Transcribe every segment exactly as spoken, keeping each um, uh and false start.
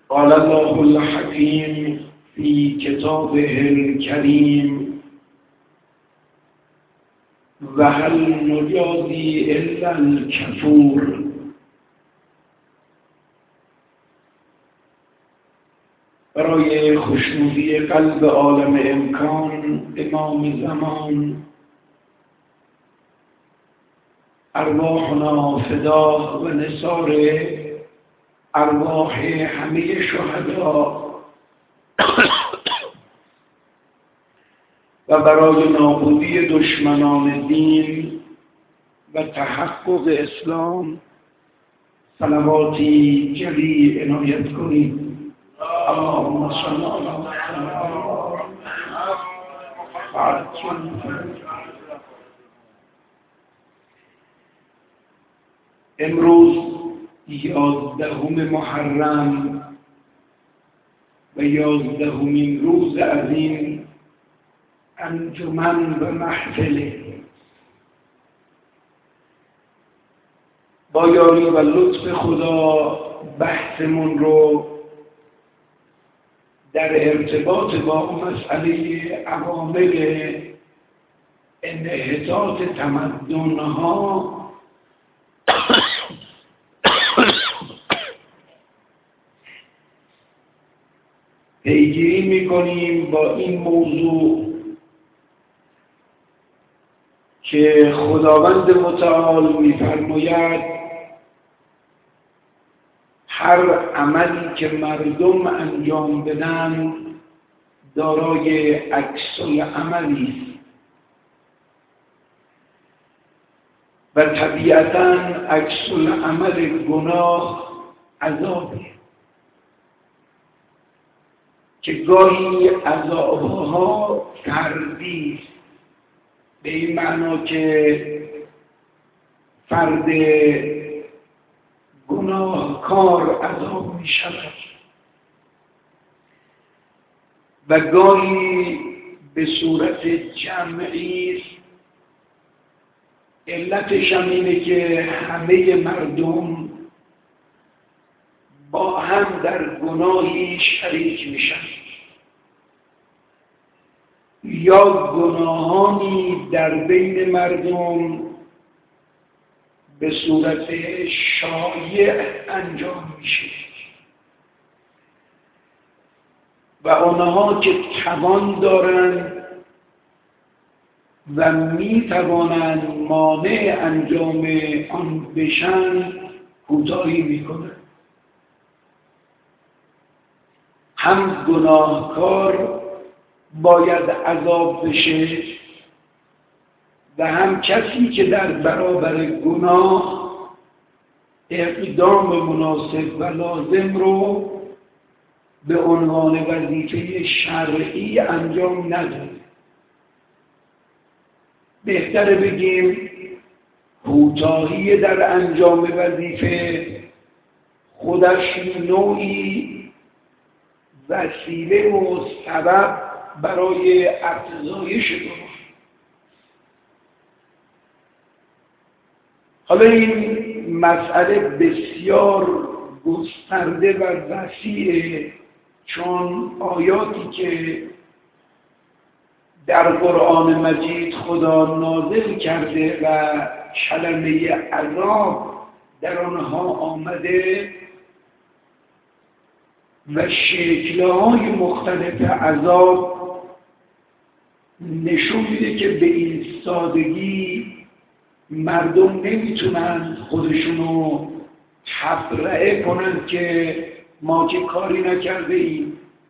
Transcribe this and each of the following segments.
قال الله الحكيم في كتابه الكريم وهل نجازي إلا الكفور. برای خوشنودی قلب عالم امکان امام زمان ارواحنا فدا و نثار ارواح همه شهدا و برای نابودی دشمنان دین و تحقق اسلام صلواتی جلی عنایت کنید. اللهم صل علی محمد. امروز یازدهم محرم و یازدهمین روز از این انجمن و محفله. با یاری و لطف خدا بحثمون رو در ارتباط با مسئله عوامل انحطاط تمدن‌ها پیگیری می‌کنیم با این موضوع که خداوند متعال می‌فرماید هر عملی که مردم انجام بدن دارای عکس العملی است و طبیعتاً عکس العمل گناه عذابه که گاهی عذابها فردی است، به این معنا که فرد گناهکار عذاب می شود و گاهی به صورت جمعی است. علتش هم اینه که همه مردم با هم در گناهی شریک میشن یا گناهانی در بین مردم به صورت شایع انجام میشه و آنها که توان دارند و می توانند مانع انجام آن بشن کوتاهی میکنند. هم گناهکار باید عذاب بشه و هم کسی که در برابر گناه اقدام مناسب و لازم رو به عنوان وظیفه شرعی انجام نداده. بهتره بگیم کوتاهی در انجام وظیفه خودش نوعی وسیله و سبب برای افزایش گناه. حالا این مسئله بسیار گسترده و وسیعه، چون آیاتی که در قرآن مجید خدا نازل کرده و کلمه عذاب در آنها آمده و شکل‌های مختلف عذاب نشون میده که به این سادگی مردم نمیتونن خودشونو تبرئه کنن که ما چه کاری نکرده ایم،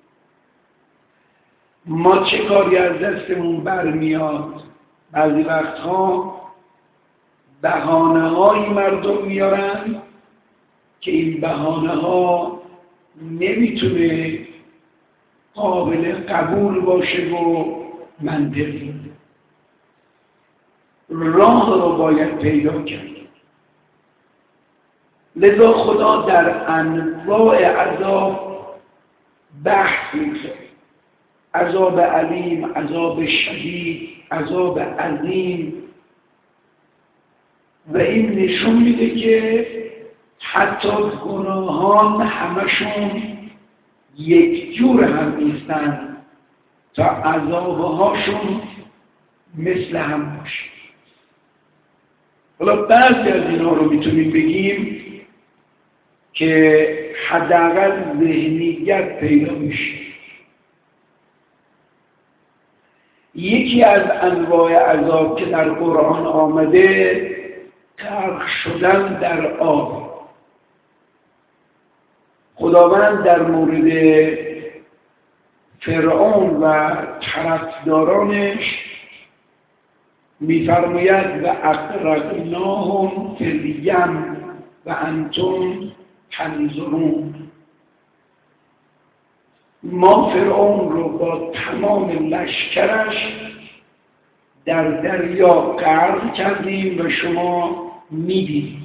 ما چه کاری از دستمون برمیاد. بعضی وقتها بهانه هایی مردم میارن که این بهانه ها نمیتونه قابل قبول باشه و منطقی. راه رو باید پیدا کرد. لذا خدا در انواع عذاب بحث می‌کنه. عذاب علیم، عذاب شدید، عذاب عظیم، و این نشون میده که حتی گناهان همشون یک جور هم نیستن تا عذابهاشون مثل هم باشه. حالا بعضی از اینا رو میتونیم بگیم که حداقل ذهنیت پیدا میشه. یکی از انواع عذاب که در قرآن آمده غرق شدن در آب. خداوند در مورد فرعون و طرفدارانش می‌فرماید و اغرقناهم فی الیم و انتم تنظرون. ما فرعون رو با تمام لشکرش در دریا غرق کردیم و شما می‌بینید.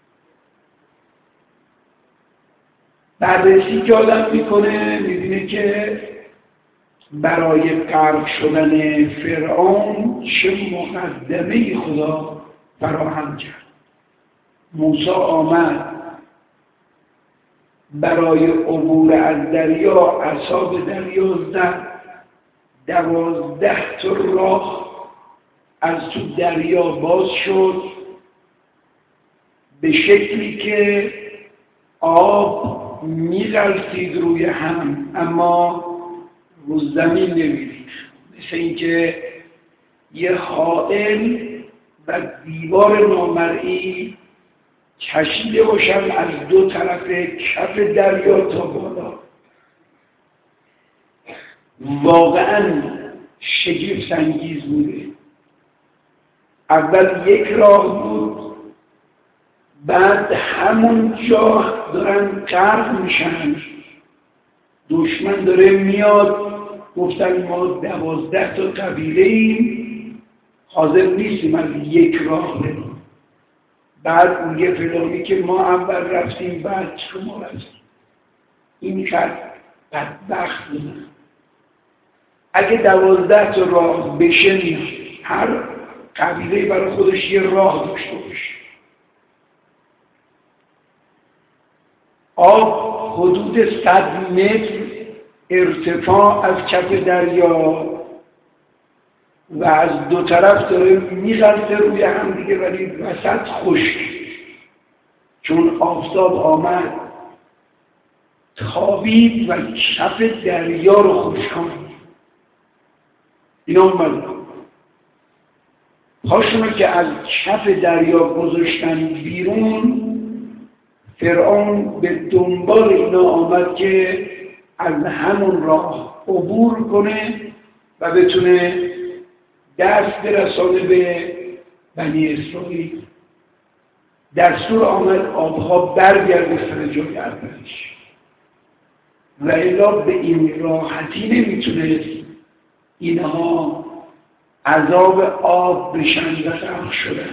بررسی که آدم میکنه میبینه که برای غرق شدن فرعون چه مقدمه خدا فراهم کرد. موسی آمد برای عبور از دریا عصا به دریا زد، دوازده تا راه از تو دریا باز شد به شکلی که آب می‌غلتید روی هم اما رو زمین نمی‌ریخت، مثل اینکه یه حائل و دیوار نامرئی کشیده باشن از دو طرف کف دریا تا بالا. واقعا شگفت انگیز بوده. اول یک راه بود، بعد همون جا دارن غرق میشن، دشمن داره میاد، گفتن ما دوازده تا قبیله ایم، حاضر نیستیم از یک راه بریم. بعد میگه فلانی که ما اول رفتیم بعد شما رفتیم. این کرد بدبخت بودن. اگه دوازده تا راه بشه میاد، هر قبیله برای خودش یه راه داشته باشه. آب حدود صد متر ارتفاع از کف دریا و از دو طرف داره میغلطه روی هم دیگه، ولی وسط خشک، چون آفتاب آمد تابید و کف دریا رو خشکاند. اینا اومد پاشونو که از کف دریا گذاشتن بیرون، فرعون به دنبال اینا آمد که از همون راه عبور کنه و بتونه دست برسانه به بنی اسرائیل. دستور آمد آبها برگرده سر جای اولش و الا به این راحتی نمیتونست اینها عذاب آب بشن و غرق شدن.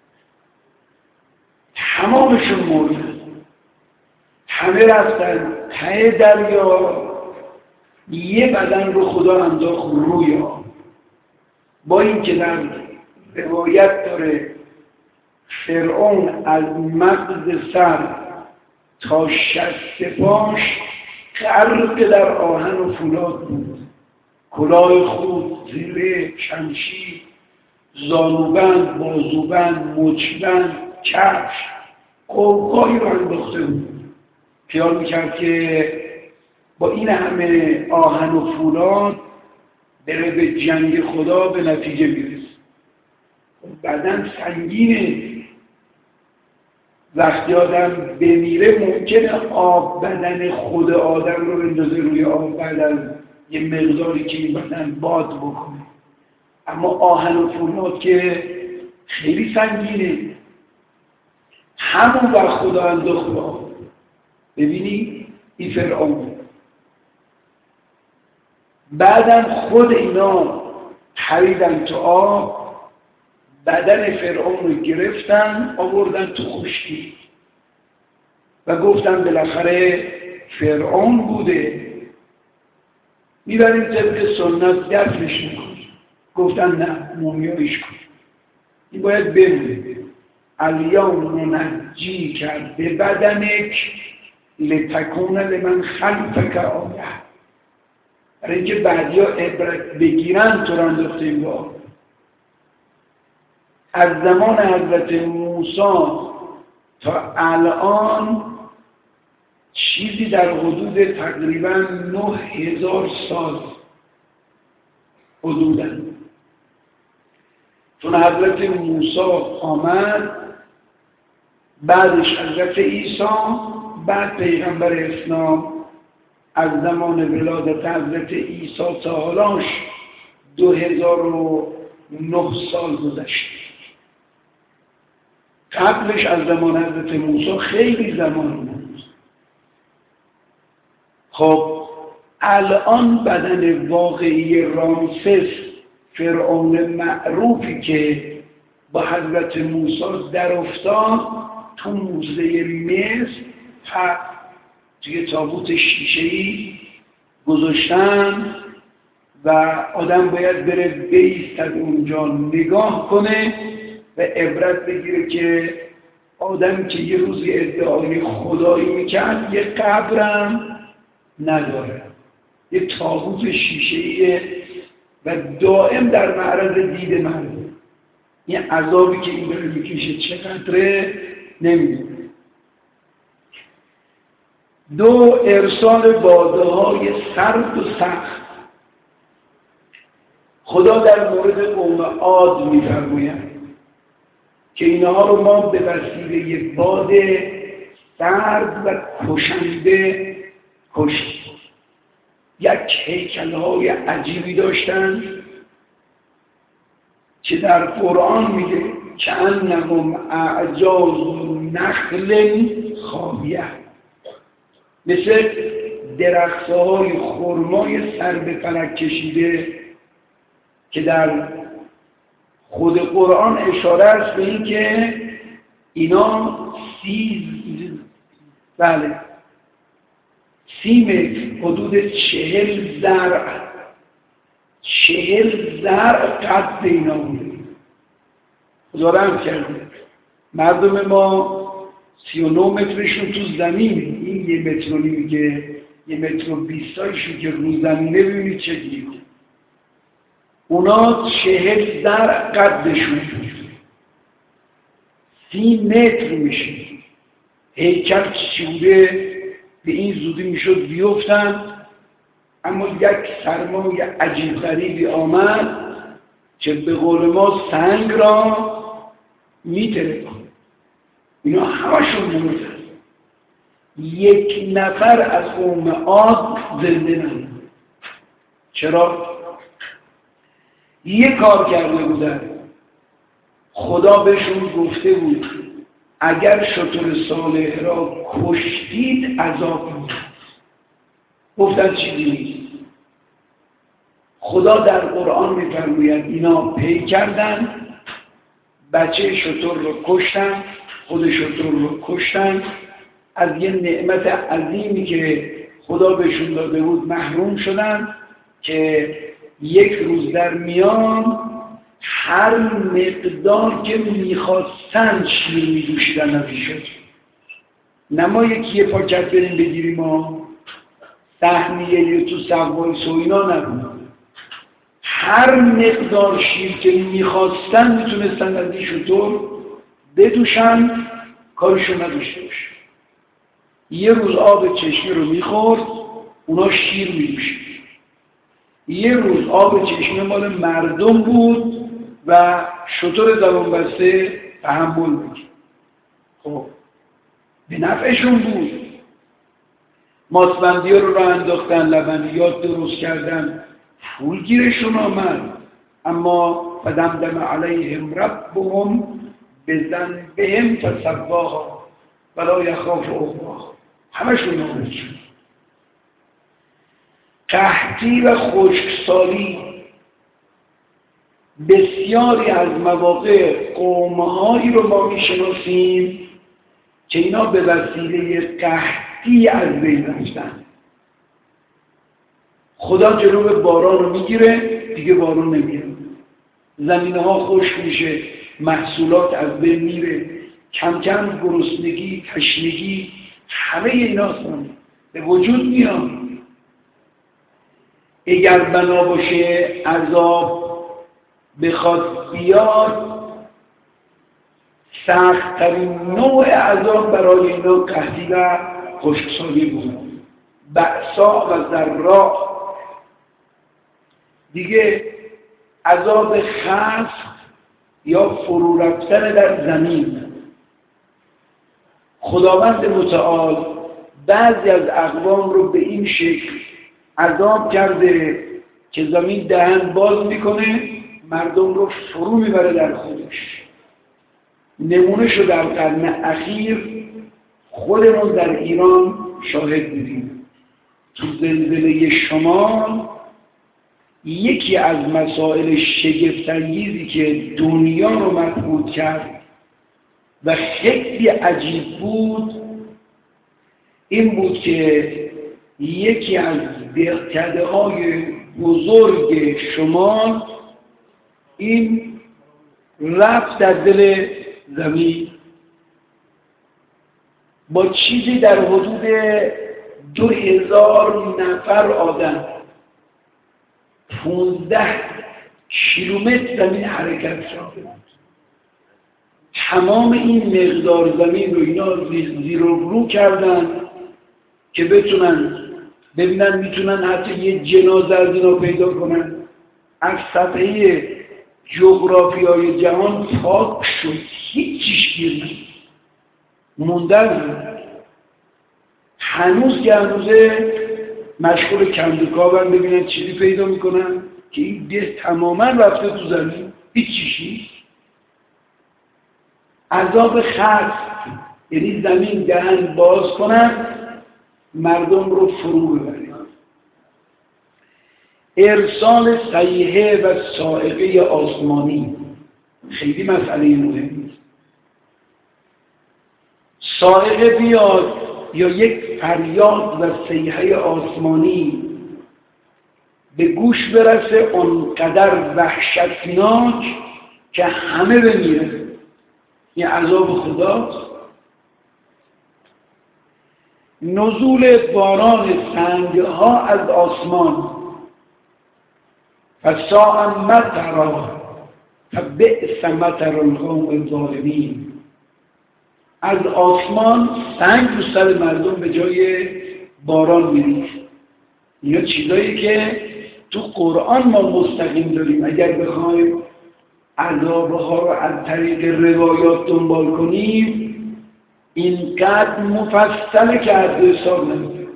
تمامشون مردن، همه رفتن ته دریا. یه بدن رو خدا انداخت روی آب. با این که در روایت داره فرعون از مغز سر تا شست پاش غرق در آهن و فولاد بود. کلاه خود، زره، شمشیر، زانوبند، بازوبند، مچبند، کفش، قوقایی رو انداخته بود. خیال میکرد که با این همه آهن و فولاد بره به جنگ خدا به نتیجه میرسه. بدن سنگینه، وقتی آدم بمیره ممکنه آب بدن خود آدم رو بندازه روی آب بعد از یه مقداری که این بدن باد بکنه، اما آهن و فولاد که خیلی سنگینه. همون وقت خدا انداخت به آب. ببینی این فرعون. بعدم خود اینا پریدن تو آب، بدن فرعون رو گرفتن آوردن تو خشکی و گفتن بالاخره فرعون بوده، میبریم طبق سنت دفنش میکنیم. گفتن نه، مومیاییش کن، این باید بمونه. الیوم ننجی کرد به بدنک لتکون لمن خلفک آیه، برای اینکه بعدی ها عبرت بگیرن تو را انداخته این با. از زمان حضرت موسی تا الان چیزی در حدود تقریبا نه هزار سال حدوداً، چون حضرت موسی آمد بعدش حضرت عیسی، بعد پیغمبر اسلام. از زمان ولادت حضرت عیسی تا حالاش دو هزار و نه سال گذشت. قبلش از زمان حضرت موسی خیلی زمان بود. خب الان بدن واقعی رامسس، فرعون معروفی که با حضرت موسی در افتاد، تو موزه مصر توی تابوت شیشه‌ای گذاشتن و آدم باید بره بیستد اونجا نگاه کنه و عبرت بگیره که آدم که یه روزی ادعای خدایی میکرد یه قبرم نداره، یه تابوت شیشه‌ایه و دائم در معرض دید مردم. یه عذابی که این داره میکشه چقدره نمیدونه. دو، ارسال باده های سرد و سخت. خدا در مورد قوم عاد می‌فرماید که اینها رو ما به وسیله باد سرد و کشنده کشتیم. یک هیکل‌های عجیبی داشتن که در قرآن میگه کأنهم اعجاز نخل خاویه، مثل درخت‌های خرمای سر به فلک کشیده، که در خود قرآن اشاره است به این که اینا سی بله سی متر، حدود چهل زرع چهل زرع قد اینا بوده. خدا رحم کرده مردم ما سی و نه مترشون تو زمین، این یه متر و نیم که یه متر و بیستایشون که رو زمینه ببینید چه گیره. اونا چهل زرع قدشون سی متر میشه. هیکل چوده به این زودی میشد بیفتن، اما یک سرمای عجیب غریبی آمد که به قول ما سنگ را میترکن. اینا همشون موندن. یک نفر از قوم عاد زنده نموند. چرا؟ یه کار کرده بودن. خدا بهشون گفته بود اگر شتر صالح را کشتید عذاب بود. گفتن چیزی نیست. خدا در قرآن می‌فرماید اینا پی کردن، بچه شتر رو کشتن، خود شتر رو کشتن، از یه نعمت عظیمی که خدا بهشون داده بود محروم شدن که یک روز در میان هر مقدار که میخواستن شیر میدوشیدن از این شد. نما یکی یه پاکت بریم بگیریم ما سهمیه یا تو سوای سوینا نبود. هر مقدار شیر که میخواستن میتونستن از این شطور بدوشن، کارشو نداشته باشه. یه روز آب چشمی رو میخورد، اونا شیر میدوشید. یه روز آب چشمی مال مردم بود و شطور زبان بسته تحمل میکرد. خب به نفعشون بود. ماسبندی ها رو راه انداختن، لبنیات درست کردن، پول گیرشون آمد، اما فدمدم علیهم ربهم بذنبهم فسواها ولا یخاف عقباها. همشون نابود شد. قحطی و خشکسالی بسیاری از مواقع قومهایی رو ما میشناسیم که اینا به وسیله قحطی از بین رفتن. خدا جلو باران رو میگیره، دیگه باران نمیاد، زمینه ها خشک میشه، محصولات از بین میره، کم کم گرسنگی، تشنگی همه اینا به وجود میاد. اگر بنا باشه عذاب بخواد بیاد، سخت‌ترین نوع عذاب برای اینا قحطی و خشکسالی بود، بأسا و ضراء. دیگه عذاب خسف یا فرو رفتن در زمین. خداوند متعال بعضی از اقوام رو به این شکل عذاب کرده که زمین دهن باز میکنه، مردم رو فرو میبره در خودش. نمونه شو در قرن اخیر خودمون در ایران شاهد بودیم. تو زلزله شمال یکی از مسائل شگفت‌انگیزی که دنیا رو مبهوت کرد و خیلی عجیب بود این بود که یکی از دهکده‌های بزرگ شمال این رفت در دل زمین با چیزی در حدود دو هزار نفر آدم، پونزده کیلومتر زمین حرکت کرده بود. تمام این مقدار زمین رو اینا زیر و رو کردن که بتونن ببینن میتونن حتی یه جنازه از اینا پیدا کنن. از سطحه جغرافیای جهان پاک شد، هیچیش گیر نیست، موندن. هنوز که هنوزه مشغول کندوکاون ببینن چیزی پیدا میکنن که این ده تماما رفته تو زمین، هیچیش نیست. عذاب خسف یعنی زمین دهن باز کنن مردم رو فرو ببرن. ارسال صیحه و صاعقه آسمانی خیلی مسئله مهمی است. صاعقه بیاد یا یک فریاد و صیحه آسمانی به گوش برسه اونقدر وحشتناک که همه بمیره، این عذاب خداست. نزول باران سنگها از آسمان، فساء مطرا فبئس مطر القوم الظالمین. از آسمان سنگ رو سر مردم به جای باران میریزه. اینا چیزایی که تو قرآن ما مستقیم داریم. اگر بخوایم عذابها رو از طریق روایات دنبال کنیم اینقدر مفصله که از حساب نمیشه.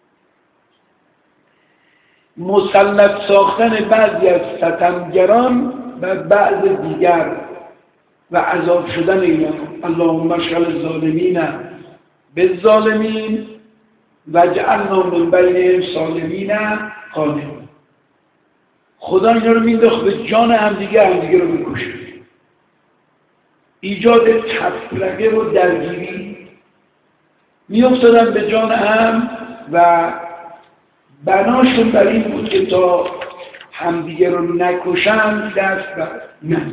مسلط ساختن بعضی از ستمگران و بعض دیگر و عذاب شدن اینا. اللهم اشغل الظالمین بالظالمین واجعلنا من بینهم سالمین غانمین. خدا اینا رو مینداخت به جان همدیگه، همدیگه رو بکشه. ایجاد تفرقه و درگیری، میافتادن به جان هم و بناشون بر این بود که تا همدیگه رو نکشن دست بر نه.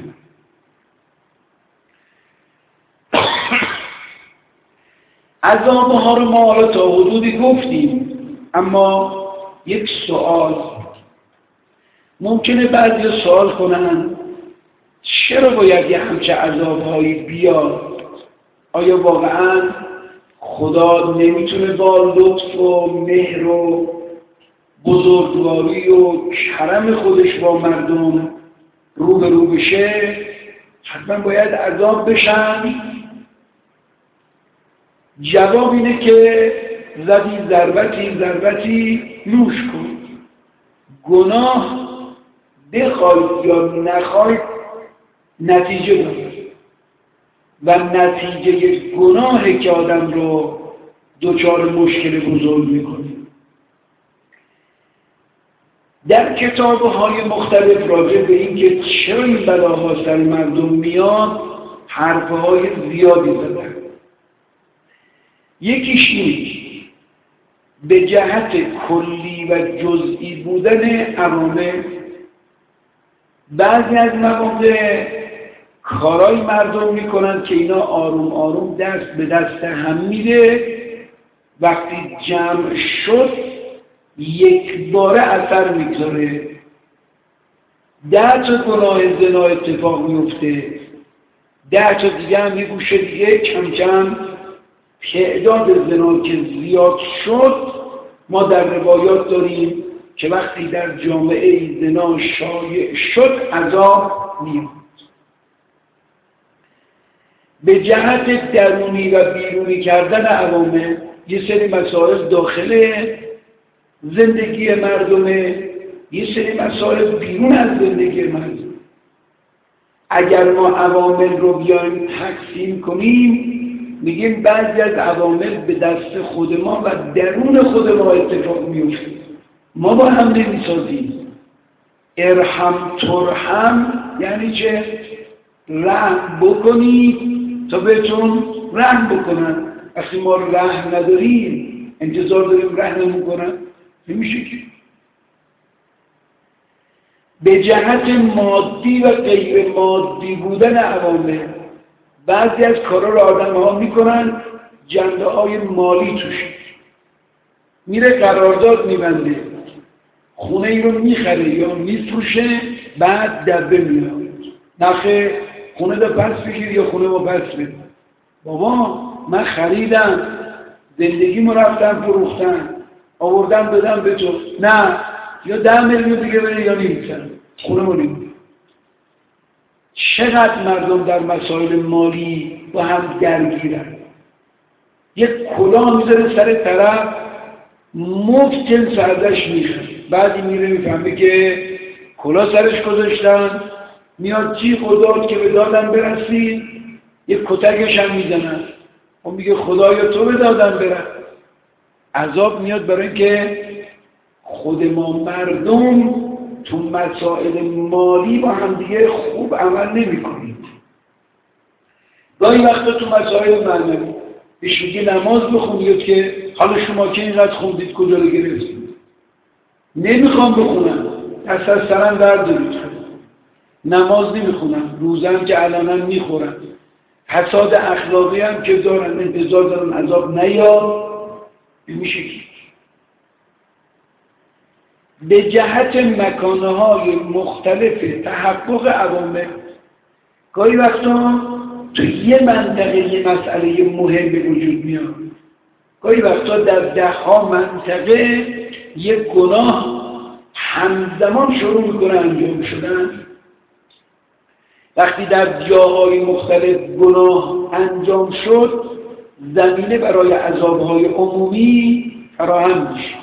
عذابها رو ما حالا تا حدودی گفتیم، اما یک سوال ممکنه بعضی سوال کنن چرا باید یه همچه عذابهایی بیاد؟ آیا واقعا خدا نمیتونه با لطف و مهر و بزرگواری و کرم خودش با مردم رو به رو بشه؟ حتما باید عذاب بشن؟ جواب اینه که زدی ضربتی ضربتی نوش کن. گناه بخواید یا نخواید نتیجه داره و نتیجه گناهی که آدم رو دچار مشکل بزرگ میکنه. در کتاب‌های مختلف راجع به این که چرا این بلاها سر مردم میاد حرف‌های زیادی زدن. یکیش این به جهت کلی و جزئی بودن عوامل. بعضی از مواقع کارای مردم میکنن که اینا آروم آروم دست به دست هم میده وقتی جمع شد یک باره اثر میگذاره. ده تا گناه زنا اتفاق میفته، ده تا دیگه هم یه گوشه دیگه کم کم تعداد زنا که زیاد شد. ما در روایات داریم که وقتی در جامعه زنا شایع شد عذاب میاد. به جهت درونی و بیرونی کردن عوامل یه سری مسائل داخل زندگی مردمه، یه سری مسائل بیرون از زندگی مردم. اگر ما عوامل رو بیایم تقسیم کنیم میگیم بعضی از عوامل به دست خود ما و درون خود ما اتفاق میفته، ما با هم نمیسازیم. ارحم ترحم یعنی چه؟ رحم بکنید تا بهتون رحم بکنن. وقتی ما رحم نداریم انتظار داریم رحم کنن؟ نمیشه که. به جهت مادی و غیر مادی بودن عوامل بعضی از کارا رو آدم ها میکنن جنبه های مالی توش. میره قرارداد میبنده، خونه ای رو میخره یا میفروشه، بعد دبه میاد نخه خونه دا پس بگیر یا خونه ما پس بده. بابا من خریدم، زندگیمو رفتم فروختم، آوردم بدم به تو. نه، یا ده میلیون دیگه بره یا نیمتن خونه ما نیمتن. چقدر مردم در مسائل مالی با هم درگیرن. یک کلاه میذاره سر طرف مفت جنس ازش میخواد، بعدی میره میفهمه که کلاه سرش گذاشتن، میاد جیغ و داد که به دادم برسید، یک کتکش هم میزنن. اون میگه خدایا تو به دادم برس. عذاب میاد برای اینکه خود ما مردم تو مسائل مالی با هم دیگه خوب عمل نمی کنیم. گاهی وقتا تو مسائل معنوی بیش میگه نماز بخونید که حالا شما که اینقدر خوندید کجا رو گرفتید؟ نمیخوام بخونم، دست از سرم درد دارید. نماز نمیخونم، روزم که علانا میخورم، حساد اخلاقی هم که دارن انتظار دارن عذاب نیاد. میشه که به جهت مکانهای مختلف تحقق عوامل گاهی وقتا تو یه منطقه یه مسئله مهم به وجود میاد، گاهی وقتا در ده ها منطقه یه گناه همزمان شروع میکنه انجام شدن. وقتی در جاهای مختلف گناه انجام شد زمینه برای عذابهای عمومی فراهم میشه.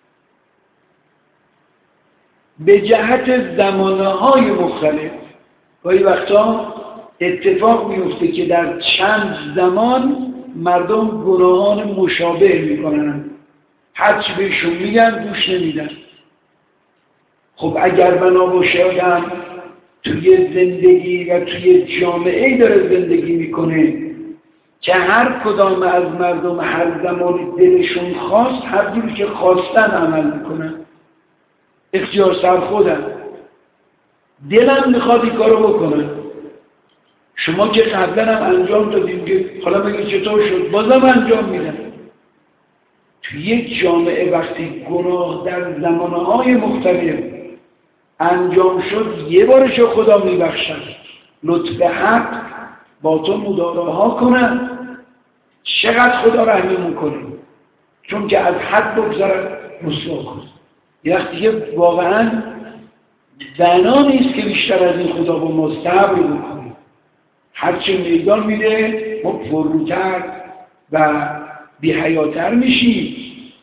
به جهت زمانه‌های مختلف گاهی وقتا اتفاق میفته که در چند زمان مردم گناهان مشابه میکنن، هرچی بهشون میگن گوش نمیدن. خب اگر بنا باشه آدم توی زندگی و توی جامعه داره زندگی میکنه که هر کدام از مردم هر زمانی دلشون خواست هر جوری که خواستن عمل میکنن، اختیار سر خودن، دلم میخواد این کارو بکنن. شما که قبلا هم انجام دادیم که حالا بگید چطور شد، بازم انجام میدن. توی یک جامعه وقتی گناه در زمانهای مختلف انجام شد یه بارشو خدا میبخشد، لطف حق با تو مدارا ها کنن. چقدر خدا رحم میکنه، چون که از حد بگذارد رسوا کن. یه وقت دیگه واقعا بنا نیست که بیشتر از این خدا با ما صبر بکنیم. هرچه میدان میده ما پروتر و بی‌حیاتر میشیم.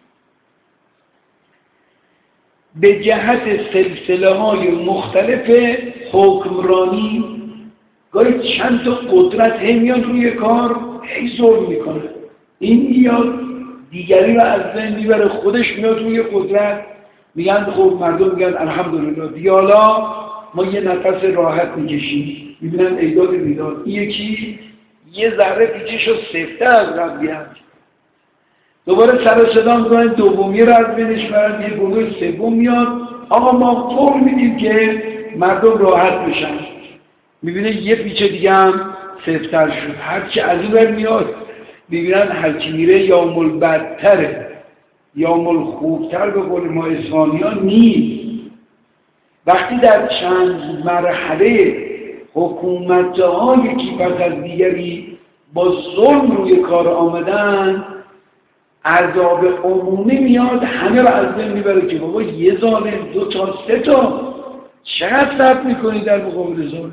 به جهت سلسله های مختلف حکمرانی گاهی چند تا قدرت هم میاد روی کار هی ظلم میکنه. این میاد دیگری رو از بین میبره، خودش میاد روی قدرت. میگن خب مردم میگن الحمدلله دیگه حالا ما یه نفس راحت میکشیم، میبینن ایداد میداد. این یکی یه ذره پیچشو سفته از قبلی هم دوباره سر صدا میکنن، دومی رو از بینش برن، یه گروه سوم میاد آقا ما طور میدیم که مردم راحت بشن. میبینه یه پیچه دیگه هم سفتر شد، هرچی از این ور میاد میبینن هرکی میره یوم البدتره، یوم الخوبتر به قول ما اصفهانیان نیست. وقتی در چند مرحله حکومت‌ها یکی پس از دیگری با ظلم روی کار آمدن، عذاب عمومی میاد همه رو از بین میبره که بابا یه ظالم دو تا سه تا چقدر صبر میکنی در مقابل ظلم.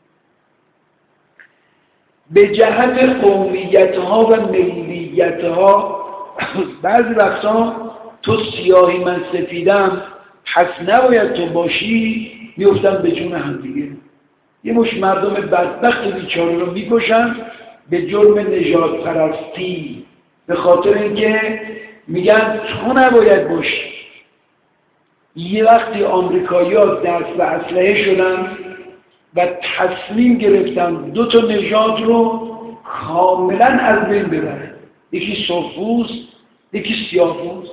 به جهت قومیت ها و ملیت ها بعضی وقتا تو سیاهی من سفیدم پس نباید تو باشی، میفتن به جون هم دیگه. یه مش مردم بدبخت بیچاره رو میکشن به جرم نژاد پرستی، به خاطر اینکه میگن تو نباید باشی. یه وقتی آمریکایی‌ها دست به اسلحه شدن و تصمیم گرفتن دو تا نژاد رو کاملا از بین ببرن، یکی سرخپوست یکی سیاه‌پوست.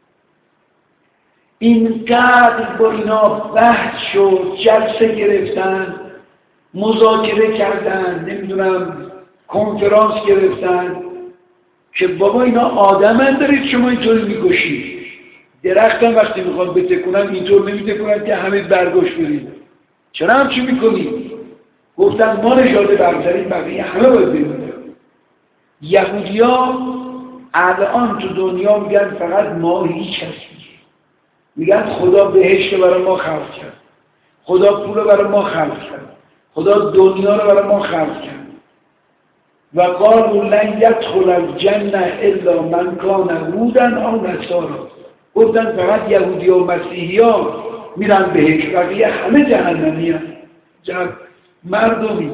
اینقدر با اینا بحث شد، جلسه گرفتن، مذاکره کردن، نمیدونم کنفرانس گرفتن که بابا اینا آدمن دارید شما اینطوری میکشید. درختم وقتی میخواد بتکونن اینطور نمیتکونن که همه برگاش برید. چرا همچی میکنید؟ گفتن ما نژاد برترین، بقیه همه باید برید. یهودی‌ها الان تو دنیا میگن فقط ما هیچ هستیم. میگن خدا بهشت رو برای ما خلق کرد، خدا پول رو برای ما خلق کرد، خدا دنیا رو برای ما خلق کرد. و قالوا لن يدخل الجنه الا من کان هودا او نصارا. گفتن فقط یهودی و مسیحی ها میرن بهشت، بقیه همه جهنمی هست. جهن... مردمی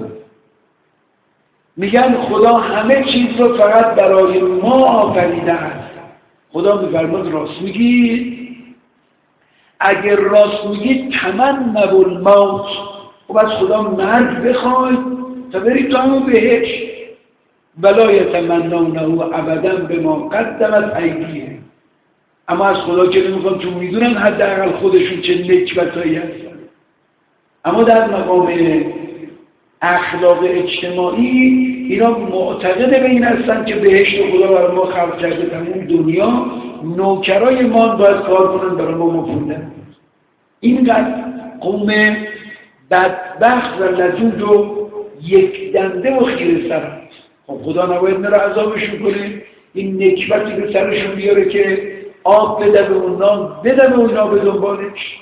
میگن خدا همه چیز رو فقط برای ما آفریده است. خدا میفرماد راست میگی؟ اگر راست میگی تمنوا الموت، خب از خدا مرگ بخواید تا برید تو همون بهشت. ولا یتمنونه ابدا بما قدمت ایدیهم. اما از خدا که نمیخوان، چون میدونن حداقل خودشون چه نکبتایی هستن. اما در مقام اخلاق اجتماعی اینا معتقد به این هستن که بهشت خدا برای ما خلق کرده، تمام دنیا نوکرای ما باید کار کنن برای ما مفوندن. اینقدر قوم بدبخت و لذوذ و یک دنده و خیره سر هست. خب خدا نباید نرا عذابشون کنه، این نکبتی به سرشون بیاره که آب بده به اونا، بده به اونا به دنبالش.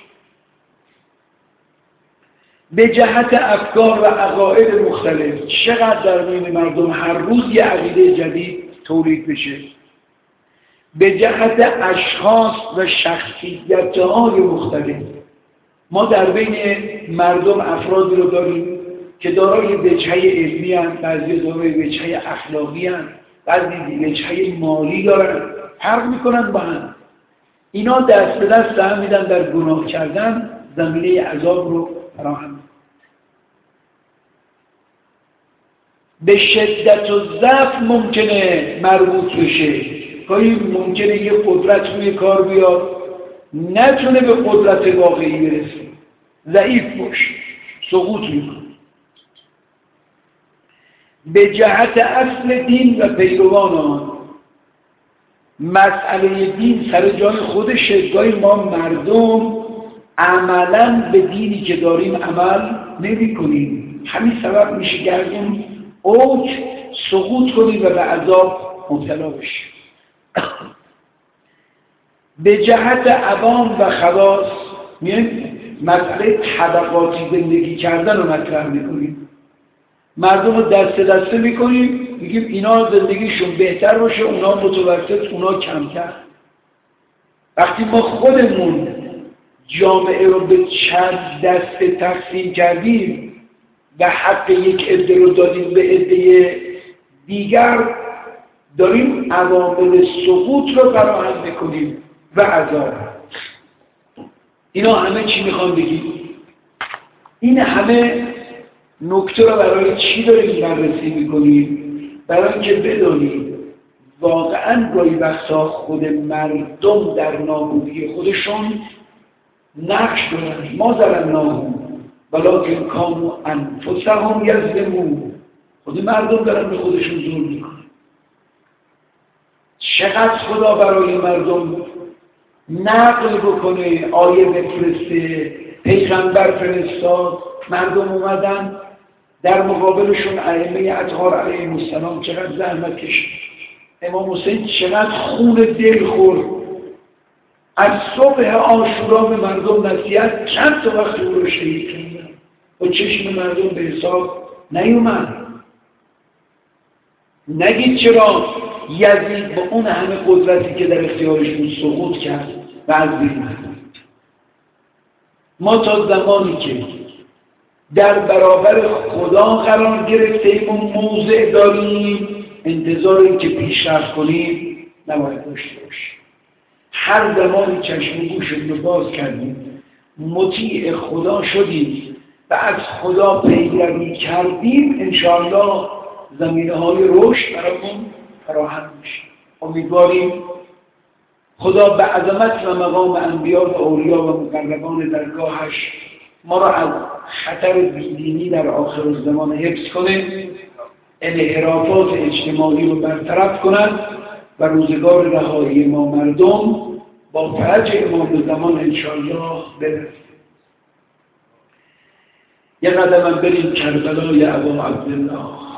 به جهت افکار و عقاید مختلف، چقدر در بین مردم هر روز یه عقیده جدید تولید بشه. به جهت اشخاص و شخصیت‌های مختلف، ما در بین مردم افرادی رو داریم که دارای وجهه علمی هستند، بعضی دارای وجهه اخلاقی هستند، بعضی وجهه مالی دارن، فرق میکنن با هم. اینا دست به دست هم میدن در گناه کردن، زمینه عذاب رو فراهم. به شدت و ضعف ممکنه مربوط بشه، گاهی ممکنه یه قدرت روی کار بیاد نتونه به قدرت واقعی برسه، ضعیف باشه، سقوط میکنه. به جهت اصل دین و پیروان آن، مسئله دین سر جای خودشه، گاهی ما مردم عملاً به دینی که داریم عمل نمی کنیم، همین سبب میشه گردون اوج سقوط کنیم و به عذاب مبتلا بشیم. به جهت عوام و خواص، مسئله طبقاتی زندگی کردن رو مطرح میکنیم، مردم رو دسته دسته میکنیم، میگیم اینا زندگیشون بهتر باشه، اونا متوسط، اونا کمتر. وقتی ما خودمون جامعه رو به چند دسته تقسیم کردیم و حق یک عده رو دادیم به عده دیگر، داریم عوامل سقوط رو فراهم میکنیم و عذاب. اینا همه چی میخوام بگیم؟ این همه نکته رو برای چی داریم بررسی میکنیم؟ برای اینکه بدونیم واقعا گاهی وقتا خود مردم در نابودی خودشون نقش دارن. ما ظلمناهم ولکن کانوا انفسهم یظلمون. خود مردم دارن به خودشون ظلم میکنن. چقدر خدا برای مردم نقل بکنه، آیه بفرسته، پیغمبر فرستاد، مردم اومدن در مقابلشون ائمه اطهار علیهم السلام چقدر زحمت کشید. امام حسین چقدر خون دل خورد، از صبح عاشورا به مردم نصیحت، چند تا وقت او رو شهید کردن، با چشم مردم به حساب نیومد. نگید چرا یزید با اون همه قدرتی که در اختیارش بود سقوط کرد و از بین رفت. ما تا زمانی که در برابر خدا قرار گرفتیم و موضع داریم، انتظار این که پیشرفت کنیم نباید داشته باشیم. هر زمانی چشم و گوشمون رو باز کردیم، مطیع خدا شدیم و از خدا پیروی کردیم، انشاءالله زمینه‌های رشد برامون فراهم میشه. امیدواریم خدا به عظمت و مقام انبیا و اولیا و مقربان درگاهش ما را از خطر بیدینی در آخر الزمان حفظ کنه، انحرافات اجتماعی رو برطرف کنند و روزگار رهایی ما مردم با فرج امام زمان انشاءالله برسه. یه قدم بریم کربلای ابا عبدالله.